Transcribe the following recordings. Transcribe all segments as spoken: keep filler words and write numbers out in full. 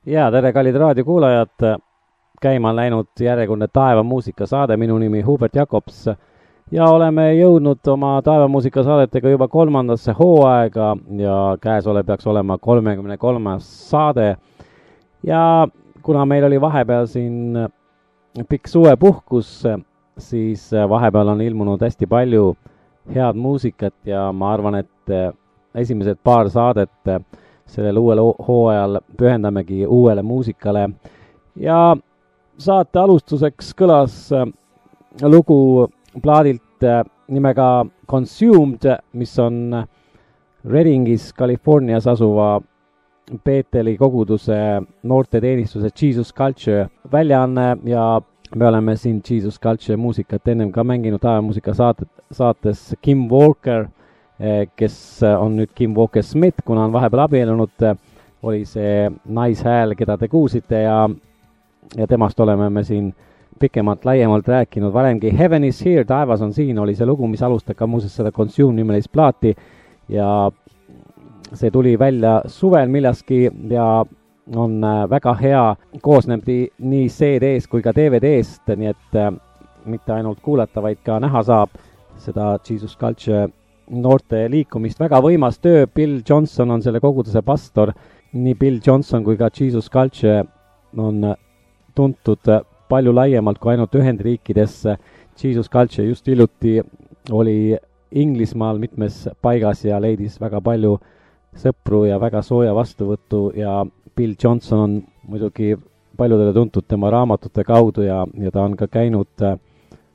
Ja tere, kallid raadiokuulajad, käima on läinud järjekordne taevamuusikasaade, minu nimi Hubert Jakobs ja oleme jõudnud oma taevamuusikasaadetega juba kolmandasse hooaega ja käesolev peaks olema kolmekümne kolmas saade. Ja kuna meil oli vahepeal siin pikk suvepuhkus, siis vahepeal on ilmunud hästi palju head muusikat ja ma arvan, et esimesed paar saadet sellel uuel hooajal pühendamegi uuele muusikale. Ja saate alustuseks kõlas lugu plaadilt nimega Consumed, mis on Reddingis, Californias asuva Beeteli koguduse noorteteenistuse Jesus Culture väljaanne ja me oleme siin Jesus Culture muusikat ennem ka mänginud taevamuusika saate, saates Kim Walker, kes on nüüd Kim Walker-Smith, kuna on vahepeal abiellunud, oli see naishääl, keda te kuulsite ja, ja temast oleme me siin pikemalt laiemalt rääkinud varemgi. Heaven is here, taevas on siin, oli see lugu, mis alustab ka muuseas seda Consume nimelist plaati ja see tuli välja suvel miljaski ja on väga hea, koosneb nii C D-st kui ka D V D-st, nii et äh, mitte ainult kuulata, vaid ka näha saab seda Jesus Culture noorte liikumist. Väga võimas töö, Bill Johnson on selle koguduse pastor, nii Bill Johnson kui ka Jesus Culture on tuntud palju laiemalt kui ainult Ühendriikides. Jesus Culture just hiljuti oli Inglismaal mitmes paigas ja leidis väga palju sõpru ja väga sooja vastuvõttu ja Bill Johnson on muidugi paljudele tuntud tema raamatute kaudu ja, ja ta on ka käinud äh,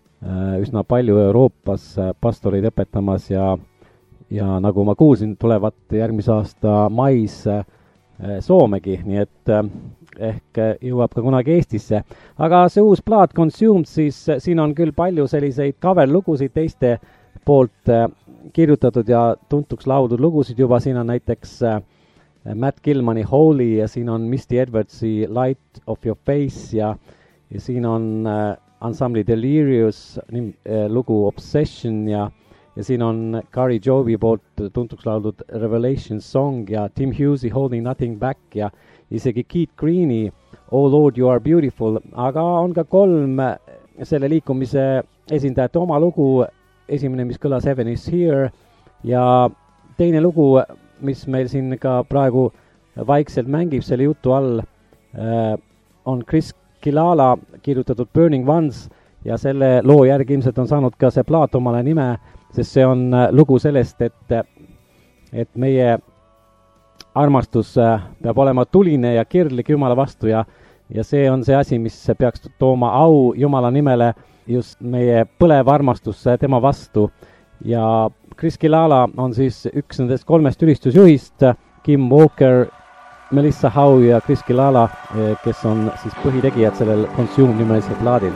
üsna palju Euroopas äh, pastoreid õpetamas ja, ja nagu ma kuulsin, tulevad järgmise aasta mais äh, Soomegi, nii et äh, ehk jõuab ka kunagi Eestisse. Aga see uus plaat Consumed, siis äh, siin on küll palju selliseid cover-lugusid teiste poolt äh, kirjutatud ja tuntuks laudud lugusid juba. Siin on näiteks äh, Matt Gilmani Holy ja siin on Misty Edwardsi Light of Your Face ja, ja siin on äh, Ensemble Delirious nim, äh, lugu Obsession ja, ja siin on Gary Jovi poolt tuntuks laudud Revelation Song ja Tim Hughes'i Holding Nothing Back ja isegi Keith Greeni Oh Lord You Are Beautiful, aga on ka kolm selle liikumise esindajate oma lugu. Esimene, mis kõlas Heaven is Here ja teine lugu, mis meil siin ka praegu vaikselt mängib selle jutu all, äh, on Chris Kilala kirjutatud Burning Ones ja selle loo järgi ilmselt on saanud ka see plaat omale nime, sest see on lugu sellest, et, et meie armastus peab olema tuline ja kirglik Jumala vastu ja, ja see on see asi, mis peaks tooma au Jumala nimele, just meie põlev armastus tema vastu ja Chris Kilala on siis üks nendest kolmest ülistusjuhist, Kim Walker, Melissa Howe ja Chris Kilala, kes on siis põhitegijad sellel Consume nimelisel plaadil.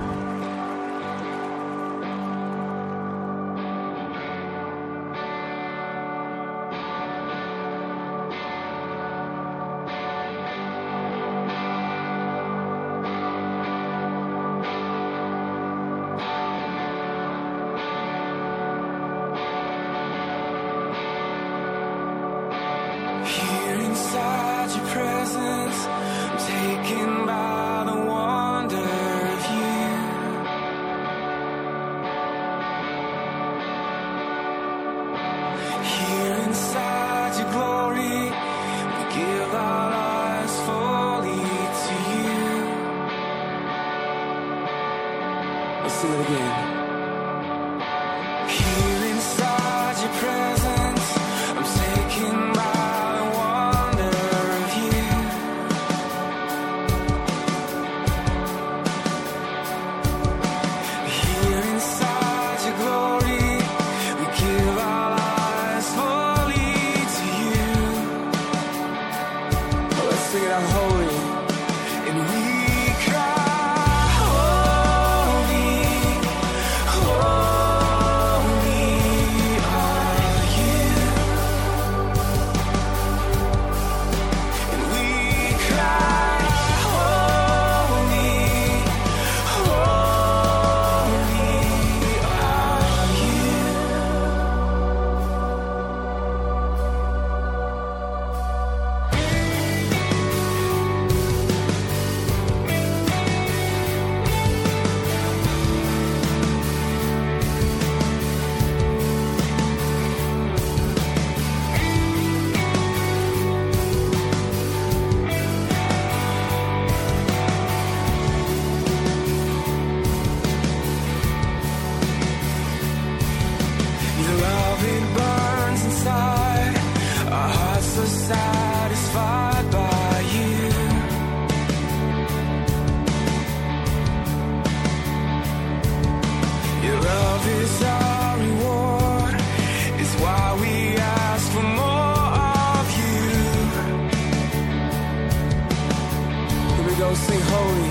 go. Sing holy.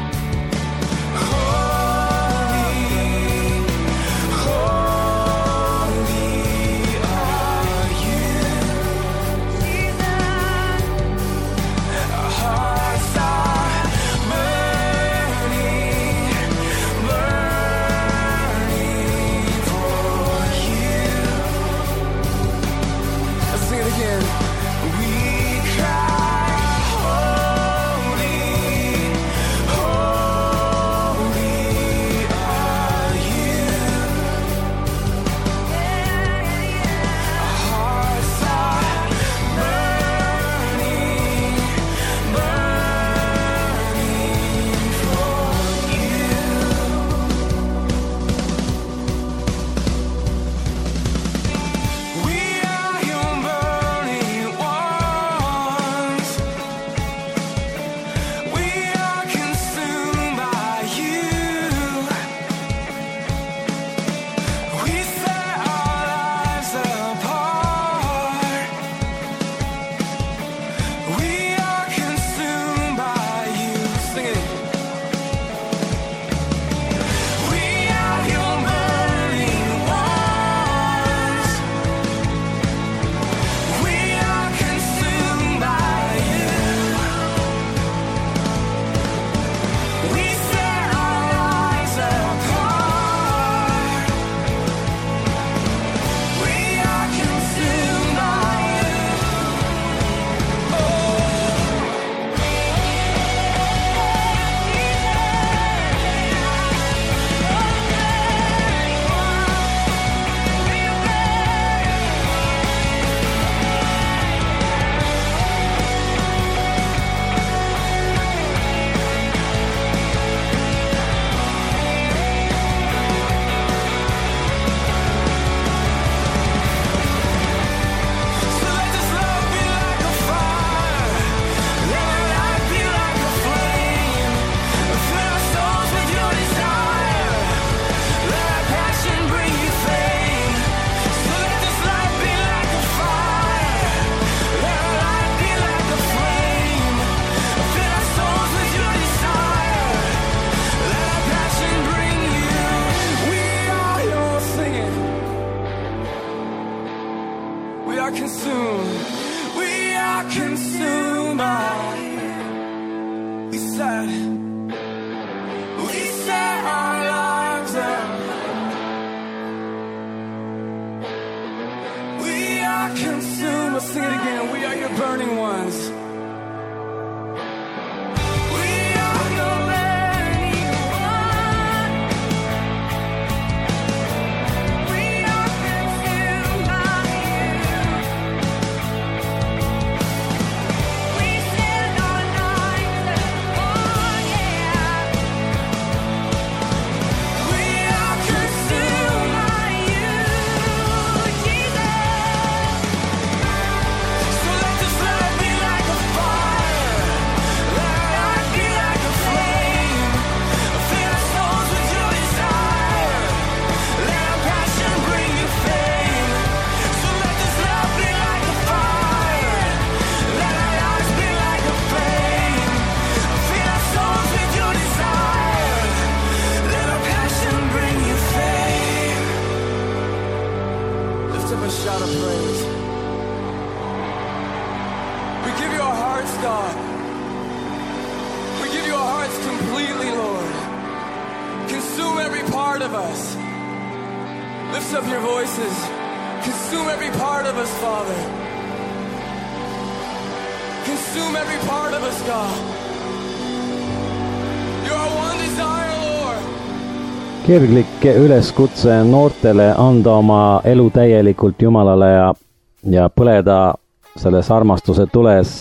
Kirglik üleskutse noortele anda oma elu täielikult Jumalale ja, ja põleda selles armastuse tules.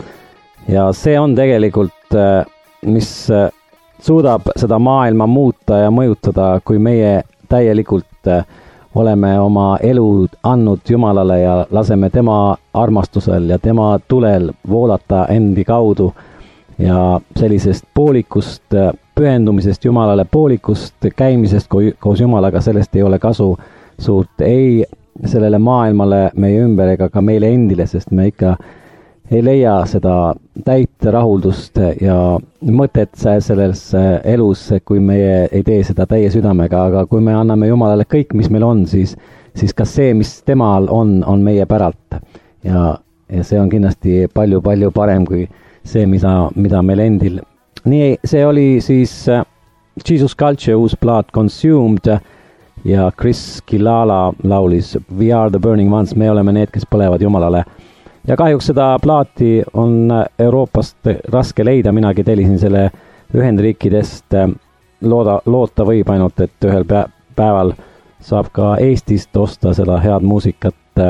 Ja see on tegelikult, mis suudab seda maailma muuta ja mõjutada, kui meie täielikult oleme oma elu andnud Jumalale ja laseme tema armastusel ja tema tulel voolata endi kaudu. Ja sellisest poolikust pühendumisest Jumalale, poolikust käimisest koos Jumalaga, sellest ei ole kasu suurt ei sellele maailmale meie ümber ega ka meile endile, sest me ikka ei leia seda täit rahuldust ja mõtet selles elus, kui meie ei tee seda täie südamega, aga kui me anname Jumalale kõik, mis meil on, siis, siis ka see, mis temal on, on meie päralt. Ja, ja see on kindlasti palju-palju parem kui see, mida, mida meil endil. Nii, see oli siis Jesus Culture uus plaat Consumed ja Chris Kilala laulis We are the burning ones, me oleme need, kes põlevad Jumalale. Ja kahjuks seda plaati on Euroopast raske leida, minagi tellisin selle Ühendriikidest, looda, loota võib ainult, et ühel päeval saab ka Eestist osta seda head muusikat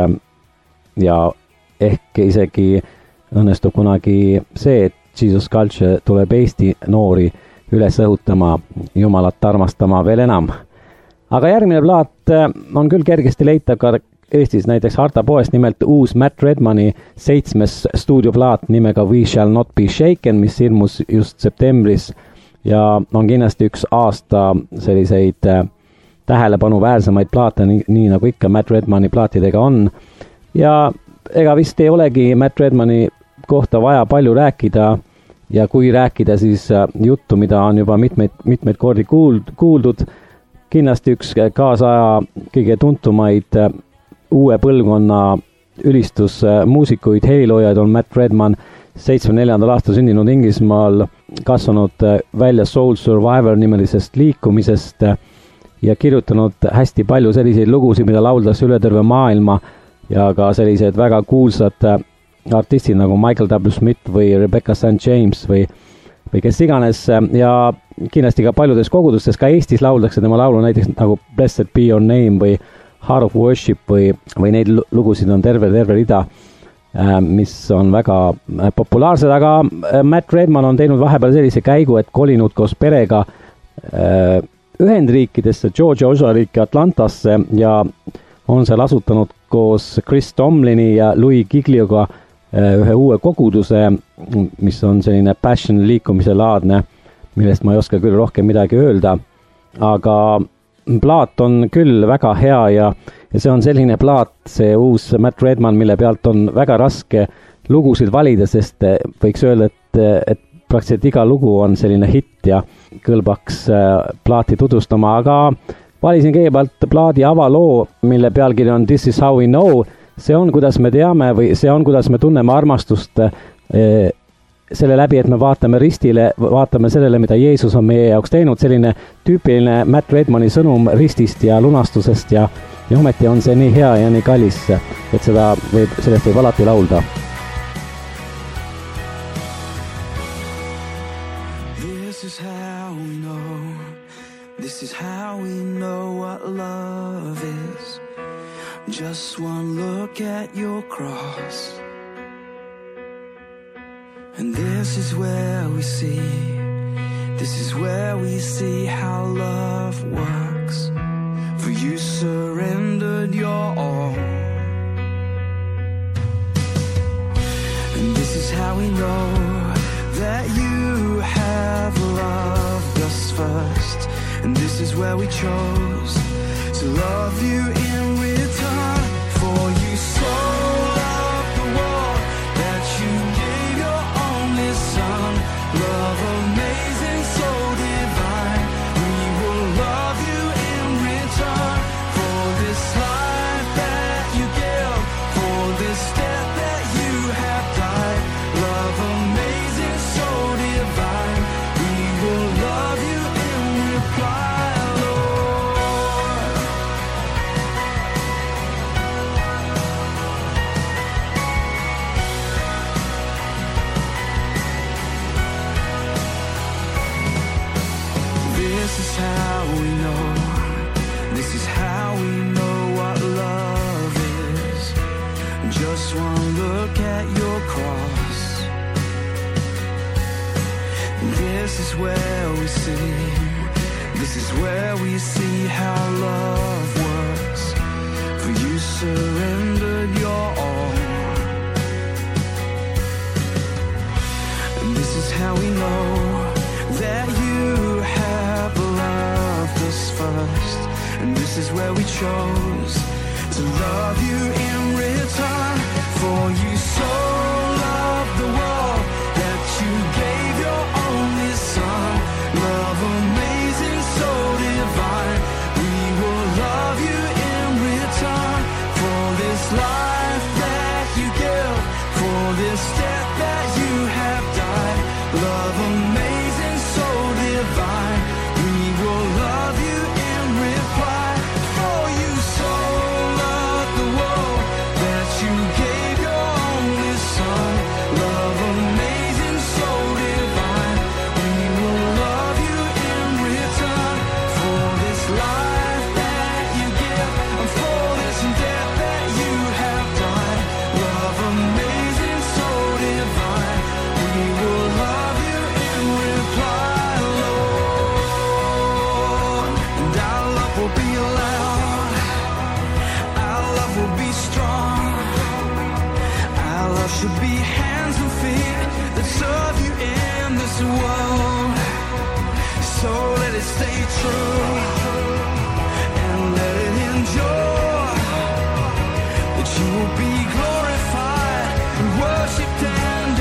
ja ehk isegi õnnestub kunagi see, et Jesus Culture tuleb Eesti noori üles õhutama, Jumalat armastama veel enam. Aga järgmine plaat on küll kergesti leitav ka Eestis, näiteks Harta poest, nimelt uus Matt Redmani seitsmes stuudioplaat nimega We Shall Not Be Shaken, mis ilmus just septembris ja on kindlasti üks aasta selliseid tähelepanuväärsemaid plaate, nii, nii nagu ikka Matt Redmani plaatidega on. Ja ega vist ei olegi Matt Redmani kohta vaja palju rääkida ja kui rääkida, siis juttu, mida on juba mitmeid, mitmeid kordi kuuld, kuuldud, kindlasti üks kaasaja kõige tuntumaid uue põlvkonna ülistusmuusikuid, heliloojaid on Matt Redman, seitsmekümne neljandal aastal sündinud Inglismaal, kasvanud välja Soul Survivor nimelisest liikumisest ja kirjutanud hästi palju selliseid lugusid, mida lauldakse üle terve maailma ja ka sellised väga kuulsad artistid nagu Michael W. Smith või Rebecca Saint James või, või kes iganes ja kindlasti ka paljudes kogudustes, ka Eestis lauldakse tema laulu, näiteks nagu Blessed Be Your Name või Heart of Worship või, või neid lugusid on terve, terve rida, mis on väga populaarsed, aga Matt Redman on teinud vahepeal sellise käigu, et kolinud koos perega Ühendriikidesse, Georgia osariiki Atlantasse ja on seal asutanud koos Chris Tomlini ja Louis Giglioga ühe uue koguduse, mis on selline passion liikumise laadne, millest ma ei oska küll rohkem midagi öelda, aga plaat on küll väga hea ja, ja see on selline plaat, see uus Matt Redman, mille pealt on väga raske lugusid valida, sest võiks öelda, et, et praktiliselt iga lugu on selline hitt ja kõlbaks plaati tutvustama, aga valisin kõigepealt plaadi avaloo, mille pealkiri on This is how we know, see on, kuidas me teame või see on, kuidas me tunneme armastust selle läbi, et me vaatame ristile, vaatame sellele, mida Jeesus on meie jaoks teinud, selline tüüpiline Matt Redmani sõnum ristist ja lunastusest ja, ja ometi on see nii hea ja nii kallis, et seda võib, sellest võib alati laulda. This is how we know, this is how we know what love is. Just one look at your cross. And this is where we see, this is where we see how love works. For you surrendered your all. And this is how we know that you have loved us first. And this is where we chose to love you in return. For you so loved the world that you gave your only son. Love amazing, so divine. We will love you in return. For this life that you give, for this death that you have died. Love amazing, so divine. We will love you in reply, Lord. This is how we know, this is how we know what love is. Just one look at your cross. This is where we see, this is where we see how love works. For you surrendered your all. And this is how we know that you have loved us first. And this is where we chose to love you in return. For you so loved true, and let it endure, that you will be glorified and worshipped and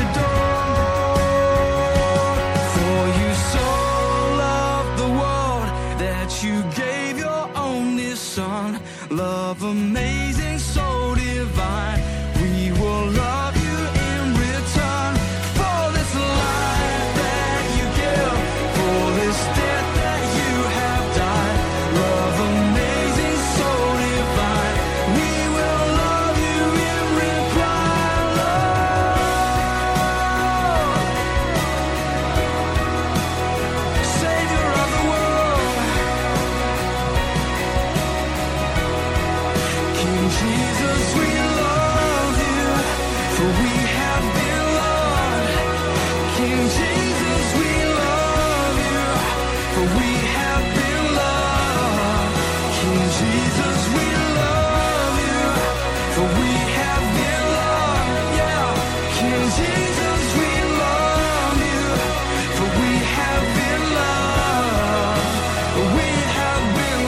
adored. For you so loved the world that you gave your only Son. Love amazing, so divine. We will love you in return for this life that you give, for this death that you have died. Love amazing, so divine. We will love you in reply, Lord. Savior of the world, King Jesus, we love you, for we have been loved. King Jesus, we love you, for we have been loved. King Jesus, we love you, for we have been loved. Yeah, King Jesus, we love you, for we have been loved. We have been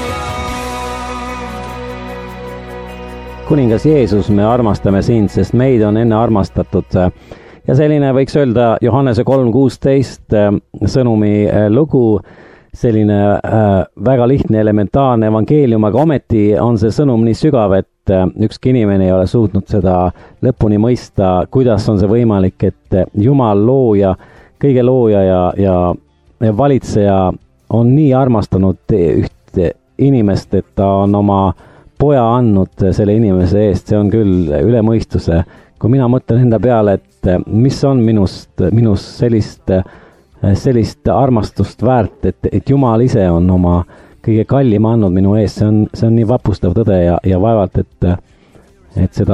loved. kuningas Jeesus, me armastame sind, sest meid on enne armastatud. Ja selline võiks öelda Johannese kolm kuusteist sõnumi lugu, selline väga lihtne, elementaarne evangeelium, aga ometi on see sõnum nii sügav, et ükski inimene ei ole suutnud seda lõpuni mõista, kuidas on see võimalik, et Jumal looja, kõige looja ja, ja, ja valitseja on nii armastanud ühte inimest, et ta on oma poja andnud selle inimese eest. See on küll üle mõistuse. Kui mina mõtlen enda peale, et mis on minust, minus sellist, sellist armastust väärt, et, et Jumal ise on oma kõige kallim andnud minu eest, see on, see on nii vapustav tõde ja, ja vaevalt, et, et seda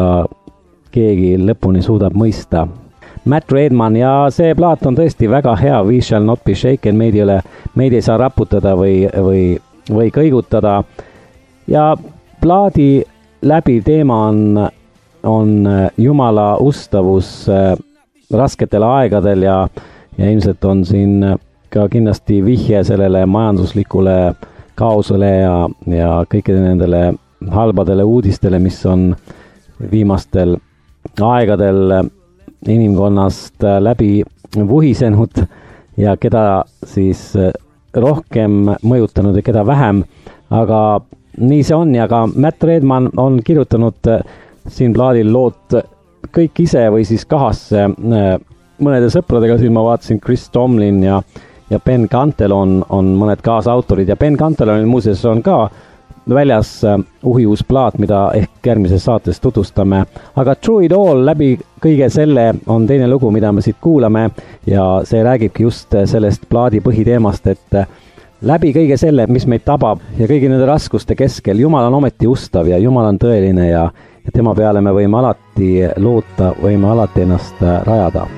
keegi lõpuni suudab mõista. Matt Redman, ja see plaat on tõesti väga hea, We Shall Not Be Shaken, meid ei ole, meid ei saa raputada või, või, või kõigutada. Ja plaadi läbi teema on, on Jumala ustavus rasketel aegadel ja, ja ilmselt on siin ka kindlasti vihje sellele majanduslikule kaosele ja, ja kõikide nendele halbadele uudistele, mis on viimastel aegadel inimkonnast läbi vuhisenud ja keda siis rohkem mõjutanud ja keda vähem, aga nii see on. Ja ka Matt Redman on kirjutanud siin plaadil lood kõik ise või siis kahasse mõnede sõpradega. Siin ma vaatasin, Chris Tomlin ja, ja Ben Cantel on, on mõned kaasautorid ja Ben Cantel on muuseas on ka väljas uhi uus plaat, mida ehk järgmises saates tutvustame. Aga Through It All läbi kõige selle on teine lugu, mida me siit kuulame ja see räägibki just sellest plaadi põhiteemast, et läbi kõige selle, mis meid tabab ja kõigi nende raskuste keskel, Jumal on ometi ustav ja Jumal on tõeline ja, ja tema peale me võime alati loota, võime alati ennast rajada.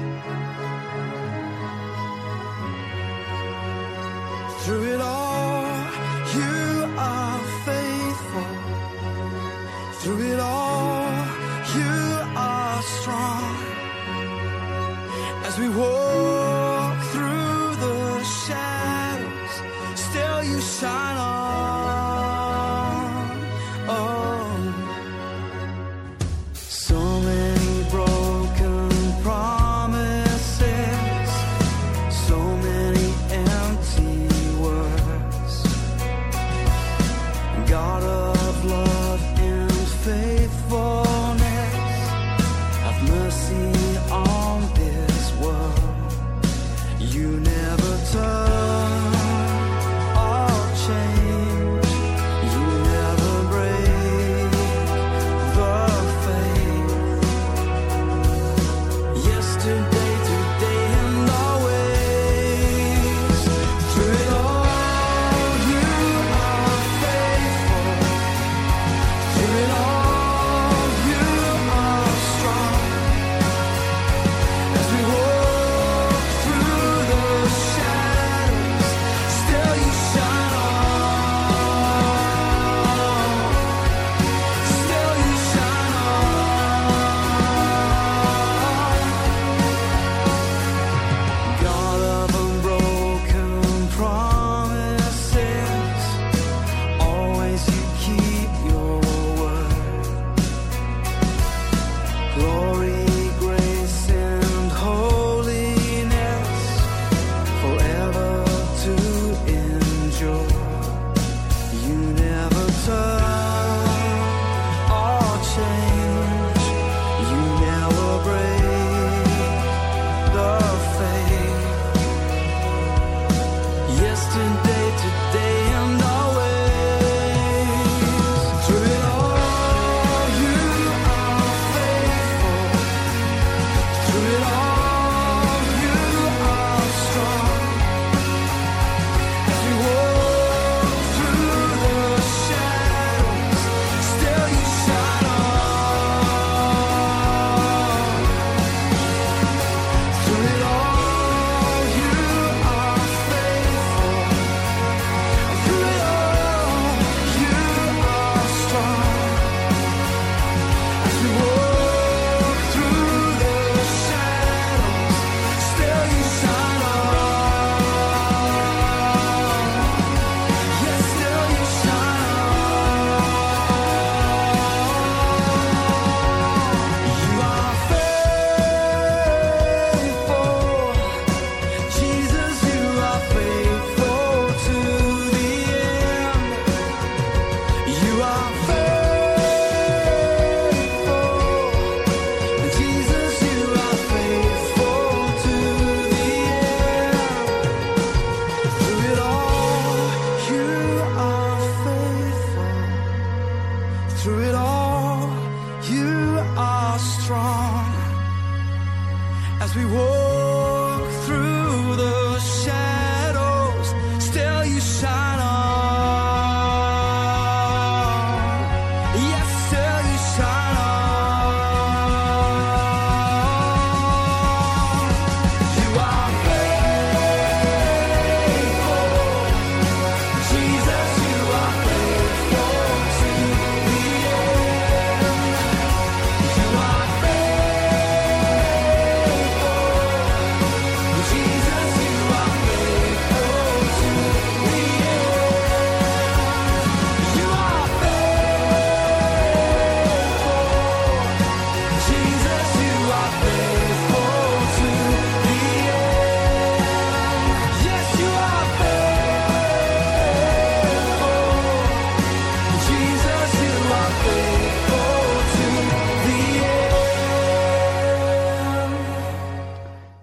Through it all, you are faithful. Through it all, you are strong. As we walk through the shadows, still you shine on. Oh, so many broken promises, so many empty words. God of love and faithfulness, have mercy on this world. You never turn or change, you never break the faith. Yesterday, today, and always. Through it all, you are faithful. Through it all, you are strong. As we walk through the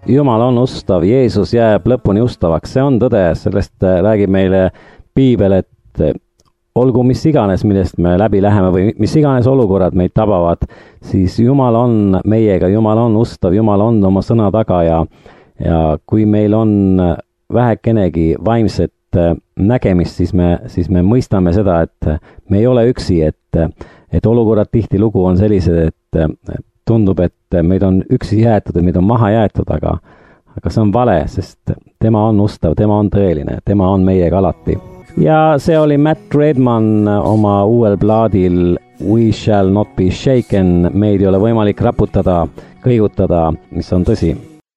Jumal on ustav, Jeesus jääb lõpuni ustavaks, see on tõde, sellest räägib meile piibel, et olgu mis iganes, millest me läbi läheme või mis iganes olukorrad meid tabavad, siis Jumal on meiega, Jumal on ustav, Jumal on oma sõna taga ja, ja kui meil on vähekenegi vaimset nägemist, siis me, siis me mõistame seda, et me ei ole üksi, et, et olukorrad tihtilugu on sellised, et tundub, et meid on üksi jäetud ja meid on maha jäetud, aga, aga see on vale, sest tema on ustav, tema on tõeline, tema on meiega alati. Ja see oli Matt Redman oma uuel plaadil We Shall Not Be Shaken, meid ei ole võimalik raputada, kõigutada, mis on tõsi.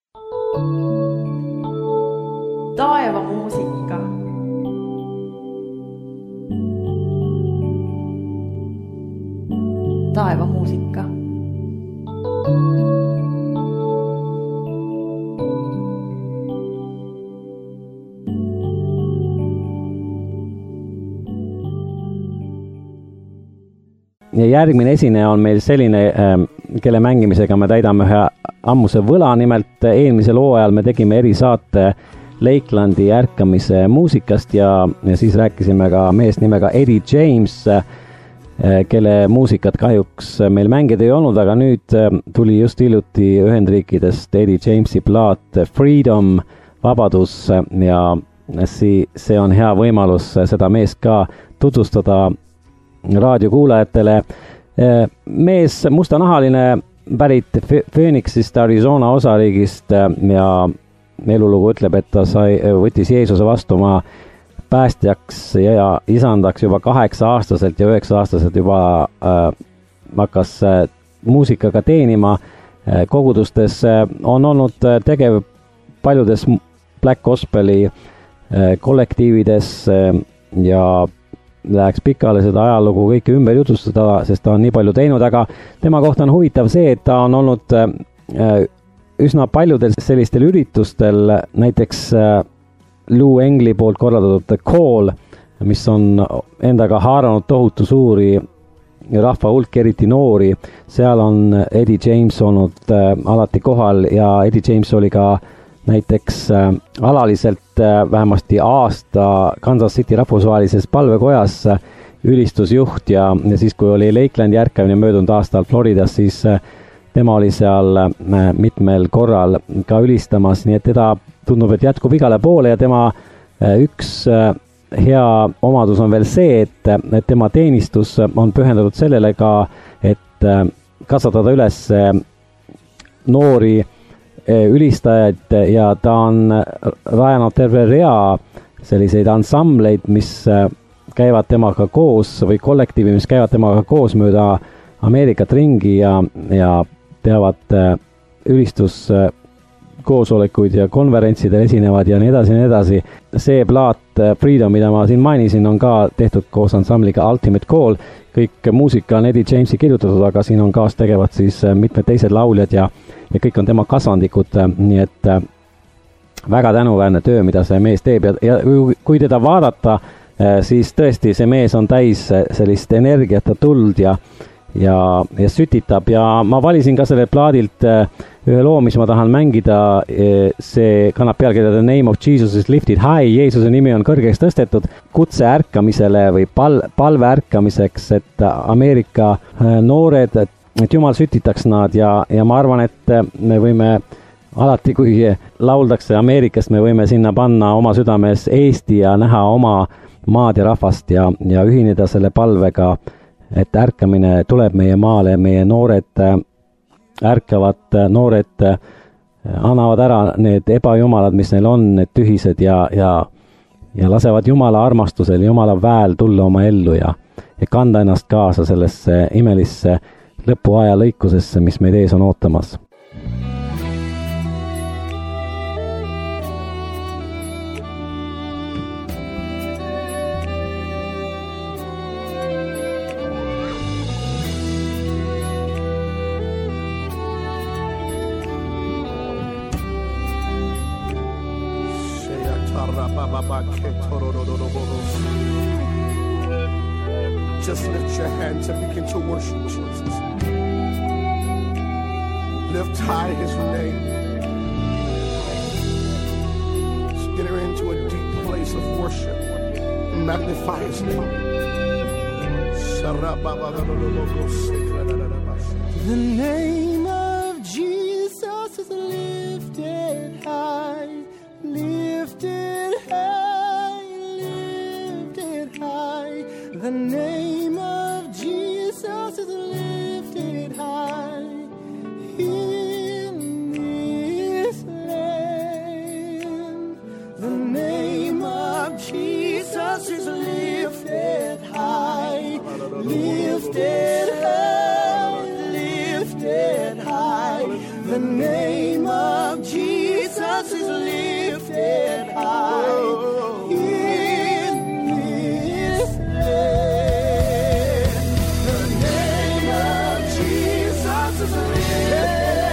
Taeva muusika. Taeva muusika. Ja järgmine esineja on meil selline, kelle mängimisega me täidame ühe ammuse võla, nimelt eelmisel hooajal me tegime erisaate Lakelandi ärkamise muusikast ja, ja siis rääkisime ka meest nimega Eddie James, kelle muusikat kahjuks meil mängida ei olnud, aga nüüd tuli just hiljuti Ühendriikidest Eddie Jamesi plaat Freedom, vabadus ja see, see on hea võimalus seda meest ka tutvustada raadiokuulajatele. Mees mustanahaline pärit Phoenixist, Arizona osariigist ja elulugu ütleb, et ta sai, võttis Jeesuse vastu oma päästjaks ja isandaks juba kaheksa aastaselt ja üheksa aastaselt juba äh, hakkas äh, muusikaga teenima. Äh, kogudustes äh, on olnud tegev paljudes Black Gospeli äh, kollektiivides äh, ja läheks pikale seda ajalugu kõike ümber jutustada, sest ta on nii palju teinud, aga tema kohta on huvitav see, et ta on olnud äh, üsna paljudel sellistel üritustel, näiteks äh, Lou Engli poolt korraldatud The Call, mis on endaga haaranud tohutu suuri rahva hulk, eriti noori, seal on Eddie James olnud äh, alati kohal ja Eddie James oli ka näiteks äh, alaliselt äh, vähemasti aasta Kansas City rahvusvahelises palvekojas äh, ülistusjuht ja, ja siis, kui oli Lakelandi ärkamine möödunud aastal Floridas, siis äh, tema oli seal äh, mitmel korral ka ülistamas, nii et teda tundub, et jätkub igale poole ja tema äh, üks äh, hea omadus on veel see, et, et tema teenistus on pühendatud sellele ka, et äh, kasvatada üles äh, noori ülistajaid ja ta on rajanud terve rea selliseid ansambleid, mis käivad temaga koos või kollektiivi, mis käivad temaga koos mööda Ameerikat ringi ja, ja teavad ülistuskoosolekuid ja konverentsidel esinevad ja nii edasi ja nii edasi. See plaat Freedom, mida ma siin mainisin, on ka tehtud koos ansambliga Ultimate Call. Kõik muusika on Eddie Jamesi kirjutatud, aga siin on kaas tegevad siis mitmed teised lauljad ja ja kõik on tema kasvandikud, nii et väga tänuväärne töö, mida see mees teeb ja, ja kui teda vaadata, siis tõesti see mees on täis sellist energiat ja tuld ja, ja, ja sütitab ja ma valisin ka selle plaadilt ühe loo, mis ma tahan mängida, see kannab pealkirja The Name of Jesus is Lifted High, Jeesuse nimi on kõrgeks tõstetud kutse ärkamisele või pal, palve ärkamiseks, et Ameerika noored, et Jumal sütitaks nad ja, ja ma arvan, et me võime alati, kui lauldakse Ameerikast, me võime sinna panna oma südames Eesti ja näha oma maad ja rahvast ja, ja ühineda selle palvega, et ärkamine tuleb meie maale, meie noored ärkavad, noored annavad ära need ebajumalad, mis neil on, need tühised ja, ja, ja lasevad Jumala armastusel, Jumala väel tulla oma ellu ja, ja kanda ennast kaasa sellesse imelisse lõpuaja lõikusesse, mis meid ees on ootamas. Just lift your hands and begin to worship Jesus. Lift high his name. worship. Magnify his name. The name of Jesus is lifted high, lifted high, lifted high. The name of Jesus is lifted high in this land. The name of Jesus is lifted high, lifted high, lifted high. The name of Jesus is lifted high in this land. The name of Jesus is lifted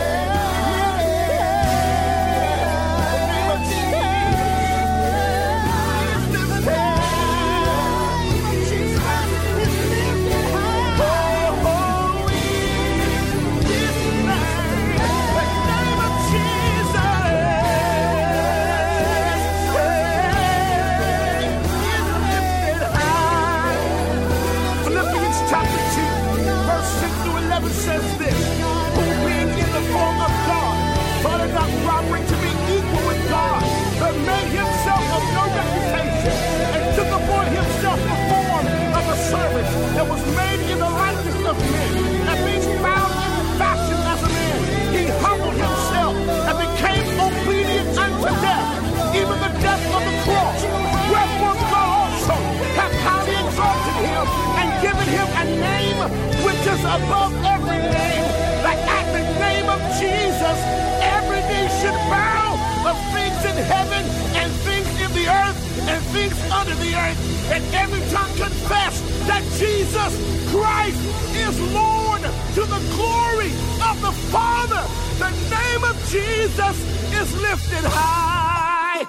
says this, who being in the form of God, thought it not robbery to be equal with God, but made himself of no reputation, and took upon himself the form of a servant that was made in the likeness of men, and being found in fashion as a man, he humbled himself and became obedient unto death, even the death of the cross. Wherefore God also hath highly exalted him and given him a name which is above every name, that at the name of Jesus every knee should bow, of things in heaven and things in the earth and things under the earth, and every tongue confess that Jesus Christ is Lord, to the glory of the Father. The name of Jesus is lifted high.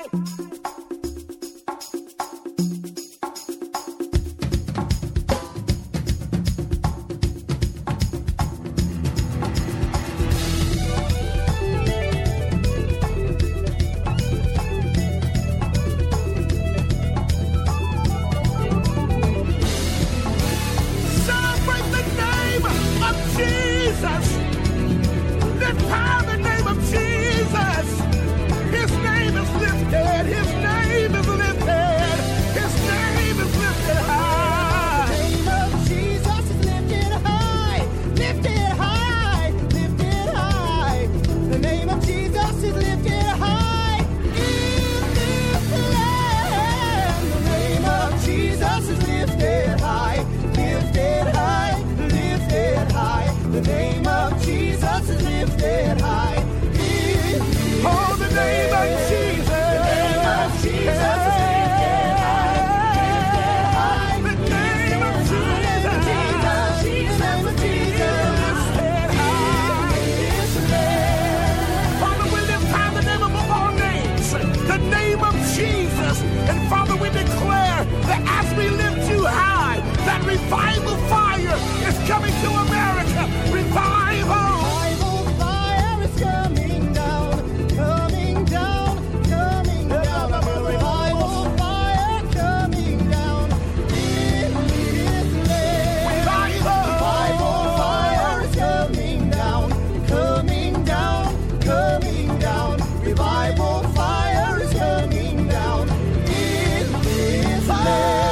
Revival fire is coming to America. Revival. Revival fire is coming down, coming down, coming down. Revival fire coming down in this land. Revival. Revival fire is coming down, coming down, coming down. Revival fire is coming down in this land.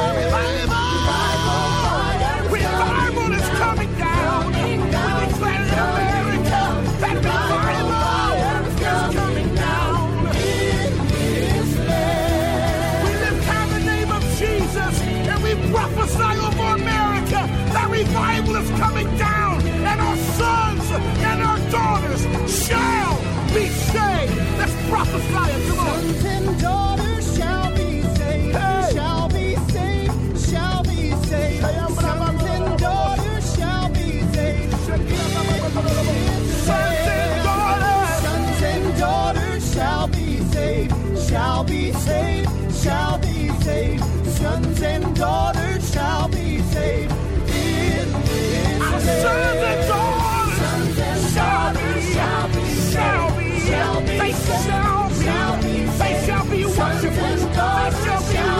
Prophesy over America that revival is coming down, and our sons and our daughters shall be saved. Let's prophesy it. Come on. Sons and daughters shall be saved, hey. Shall be saved, shall be saved. Sons and daughters shall be saved. Sons and daughters, sons and daughters shall be saved, shall be saved, shall be saved. Sons and daughters shall be saved in this Our land. sons and daughters Sons and daughters shall be shall be, shall be they saved, shall be, shall be they shall be Sons worshipers, and daughters they shall be shall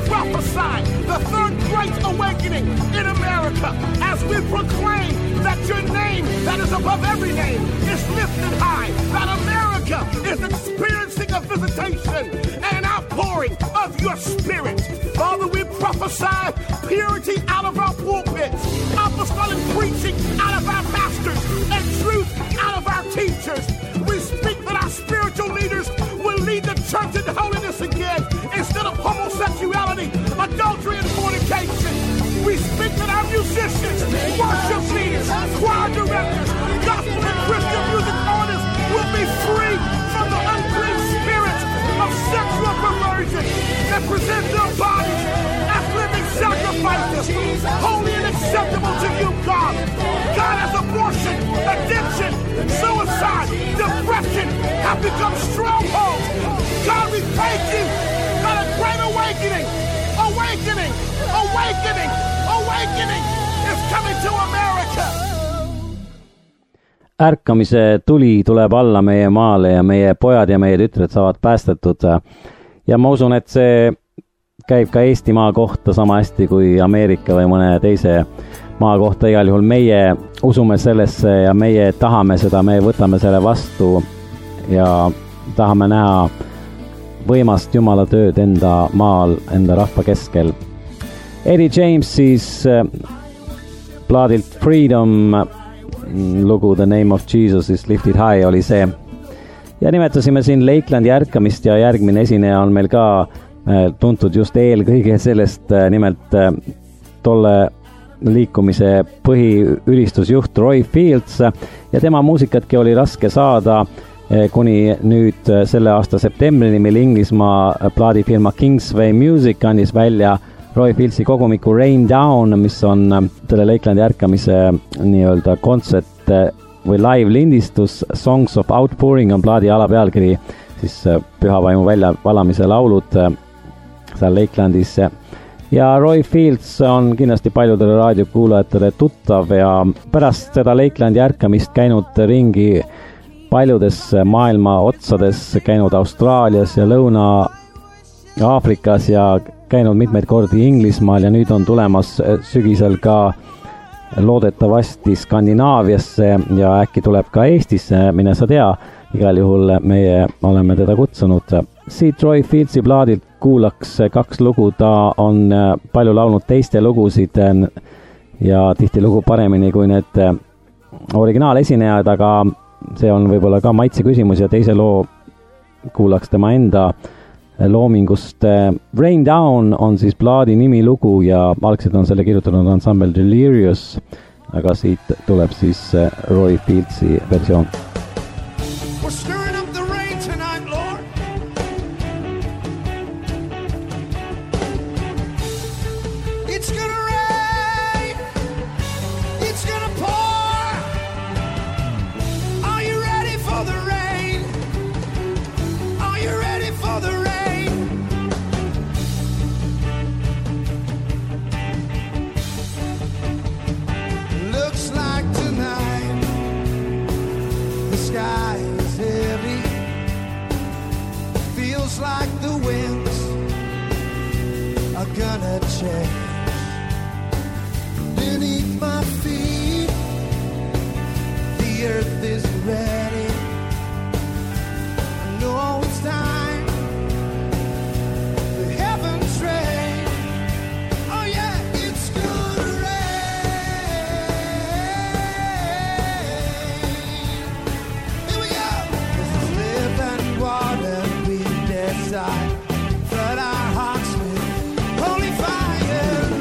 prophesy the third great awakening in America as we proclaim that your name that is above every name is lifted high, that America is experiencing a visitation and an outpouring of your spirit. Father, we prophesy purity out of our pulpits, apostolic preaching out of our pastors, and truth out of our teachers. We speak that our spiritual leaders will lead the church into holiness again instead of homosexuality, adultery, and fornication. We speak that our musicians, worship leaders, choir directors, gospel and Christian music artists will be free from the unclean spirits of sexual perversion and present their bodies as living sacrifices, holy and acceptable to you, God. God, as abortion, addiction, suicide, depression have become strongholds. God, we thank you that a great awakening, awakening, awakening, awakening is coming to America. Ärkamise tuli tuleb alla meie maale ja meie pojad ja meie tütred saavad päästetud. Ja ma usun, et see käib ka Eesti maa kohta sama hästi kui Ameerika või mõne teise maa kohta. Igal juhul meie usume sellesse ja meie tahame seda, me võtame selle vastu ja tahame näha võimast Jumala tööd enda maal, enda rahva keskel. Eddie James'is plaadilt Freedom lugu The Name of Jesus is Lifted High oli see. Ja nimetasime siin Lakelandi ärkamist ja järgmine esineja on meil ka tuntud just eelkõige sellest, nimelt tolle liikumise põhiülistusjuht Roy Fields ja tema muusikatki oli raske saada kuni nüüd selle aasta septembrini, mil Inglismaa plaadifirma Kingsway Music andis välja Roy Fieldsi kogumiku Rain Down, mis on selle Lakelandi ärkamise nii-öelda kontsert või live lindistus. Songs of Outpouring on plaadi alapealkiri, siis pühavaimu välja valamise laulud seal Lakelandis. Ja Roy Fields on kindlasti paljudele raadiokuulajatele tuttav ja pärast seda Lakelandi ärkamist käinud ringi paljudes maailma otsades, käinud Austraalias ja Lõuna-Aafrikas ja käinud mitmeid kordi Inglismaal ja nüüd on tulemas sügisel ka loodetavasti Skandinaaviasse ja äkki tuleb ka Eestisse, mine sa tea. Igal juhul meie oleme teda kutsunud. Siit Roy Fieldsi plaadilt kuulaks kaks lugu, ta on palju laulnud teiste lugusid ja tihti lugu paremini kui need originaalesinejaid, aga see on võib-olla ka maitse küsimus ja teise loo kuulaks tema enda loomingust. Rain Down on siis plaadi nimi lugu ja algselt on selle kirjutanud ansambel Delirious, aga siit tuleb siis Roy Fieldsi versioon. We're stirring up the rain tonight, Lord. It's gonna rain. It's gonna pour. Are you ready for the rain? Are you ready for the rain? Looks like tonight the sky is heavy. Feels like the winds are gonna change. Beneath my feet the earth is ready. I know it's time for heaven's rain. Oh yeah, it's gonna rain. Here we go. This is living water we decide. Flood our hearts with holy fire.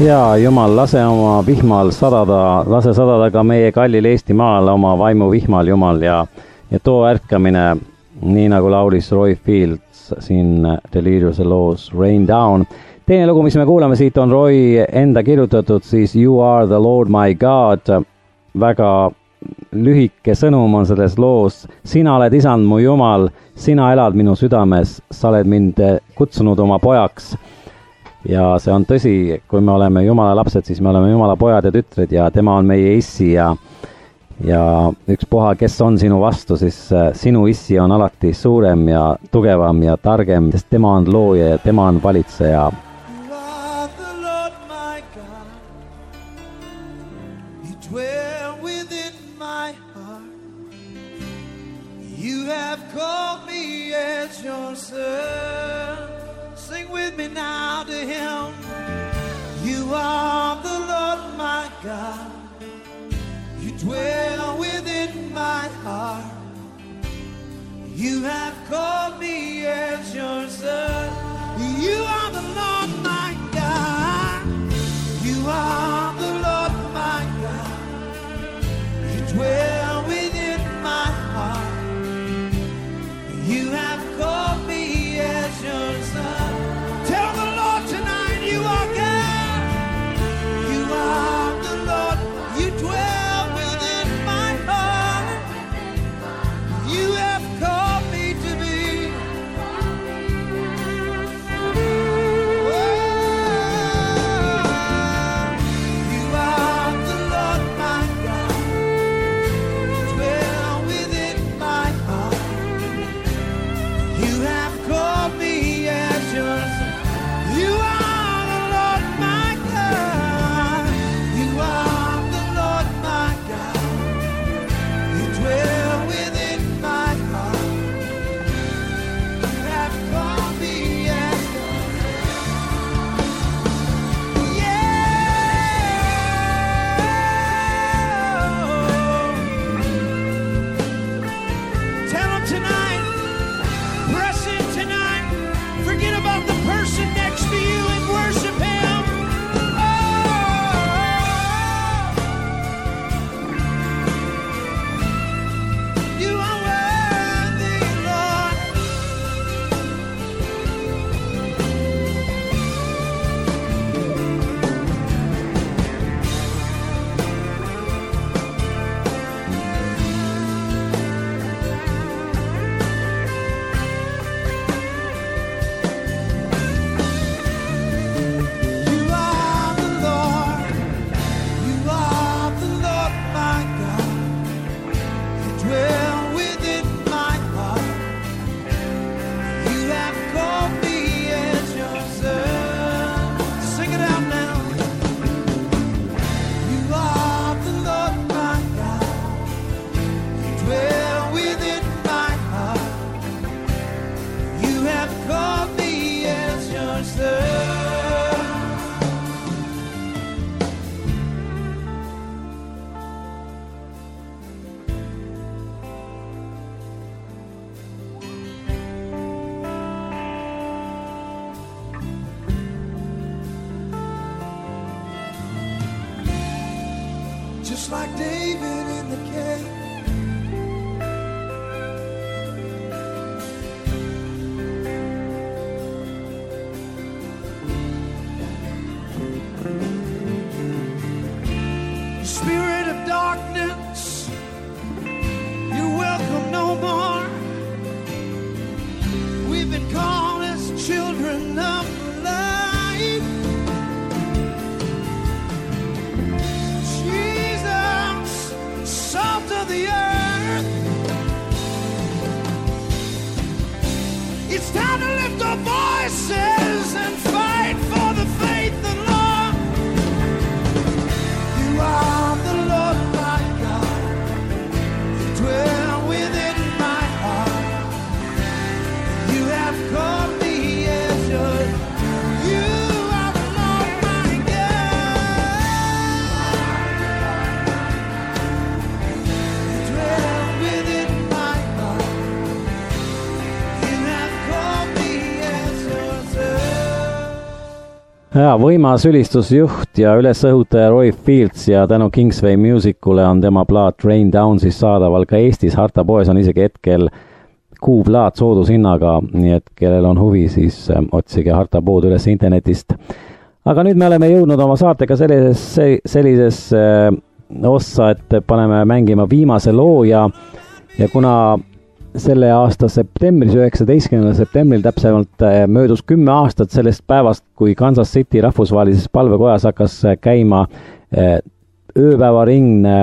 ja Jumal, lase oma vihmal sadada, lase sadada ka meie kallil Eestimaal oma vaimu vihmal, Jumal, ja, ja too ärkamine, nii nagu laulis Roy Fields siin Deliriuse loos Rain Down. Teine lugu, mis me kuulame siit, on Roy enda kirjutatud, siis You are the Lord my God. Väga lühike sõnum on selles loos. Sina oled isand mu Jumal, sina elad minu südames, sa oled mind kutsunud oma pojaks. Ja see on tõsi, kui me oleme Jumala lapsed, siis me oleme Jumala pojad ja tütred ja tema on meie issi ja, ja ükspuha, kes on sinu vastu, siis sinu issi on alati suurem ja tugevam ja targem, sest tema on looja ja tema on valitseja. You have called me as your son. Sing with me now to him. You are the Lord my God. You dwell within my heart. You have called me as your son. You are the Lord my God. You are the Lord my God. You dwell within my heart. You have called me as your son. Tell the Lord tonight you are God. You are the Lord. You dwell within my heart. You have called me to be. Oh, you are the Lord my God. You dwell within my heart. You have called me as your son. You are the Lord my God. You are the Lord my God. You dwell within my heart. You have called me as your son. Yeah. Tell them tonight. Press in tonight. Forget about the person next to you and worship him. Oh, you are worthy, Lord. You are the Lord. You are the Lord my God. You dwell within my heart. You have called me as your son. Sing it out now. You are the Lord my God. You dwell within my heart. You have called me as your son. Just like David in the cave. Spirit of darkness, you're welcome no more. We've been called as children of light. Jesus, salt of the ja võimas ülistusjuht ja ülesõhutaja Roy Fields ja tänu Kingsway Musicule on tema plaat Rain Down siis saadaval ka Eestis. Harta poes on isegi hetkel kuuplaat soodushinnaga, nii et kellel on huvi, siis otsige Harta pood üles internetist. Aga nüüd me oleme jõudnud oma saatega sellises, sellises ossa, et paneme mängima viimase loo ja, ja kuna selle aasta septembris, üheksateistkümnendal septembril täpsemalt möödus kümme aastat sellest päevast, kui Kansas City rahvusvahelises palvekojas hakkas käima ööpäevaringne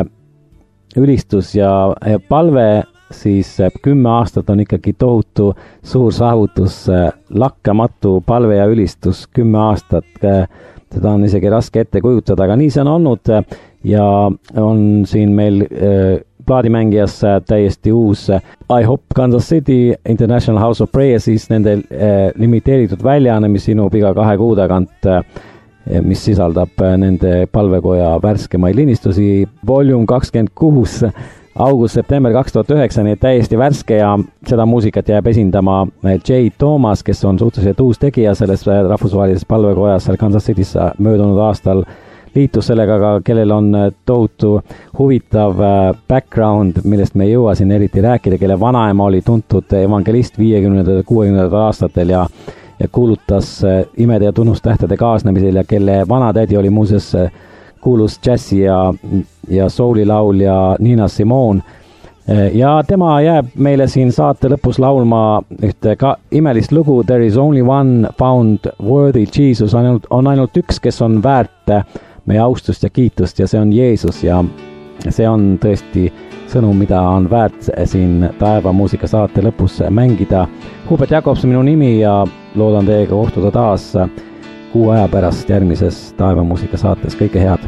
ülistus ja palve, siis kümme aastat on ikkagi tohutu suur saavutus, lakkamatu palve ja ülistus, kümme aastat, seda on isegi raske ette kujutada, aga nii see on olnud ja on siin meil plaadimängijas täiesti uus I Hope Kansas City International House of Prayer, siis nende eh, limiteeritud väljaanne, mis sinub iga kahe kuu tagant, eh, mis sisaldab nende palvekoja värskemaid linistusi, volume kakskümmend kuus, august-september kaks tuhat üheksa, nii et täiesti värske ja seda muusikat jääb esindama Jay Thomas, kes on suhteliselt uus tegija selles rahvusvahelises palvekojas seal Kansas City's möödunud aastal liitus sellega, aga kellel on tohutu huvitav background, millest me ei jõua siin eriti rääkida, kelle vanaema oli tuntud evangelist viiekümnendatel, kuuekümnendatel aastatel ja, ja kuulutas imede ja tunnustähtede kaasnemisel ja kelle vanatädi oli muuseas kuulus džässi ja, ja souli laulja Nina Simone. Ja tema jääb meile siin saate lõpus laulma ühte ka imelist lugu There is only one found worthy Jesus, on ainult, on ainult üks, kes on väärt meie austust ja kiitust ja see on Jeesus ja see on tõesti sõnum, mida on väärt siin Taeva muusika saate lõpus mängida. Hubert Jakobs minu nimi ja loodan teiega kohtuda taas kuu aja pärast järgmises Taeva muusika saates. Kõike head!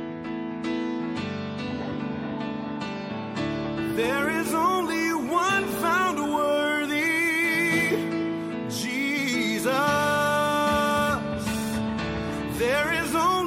There is only one found worthy, Jesus. There is only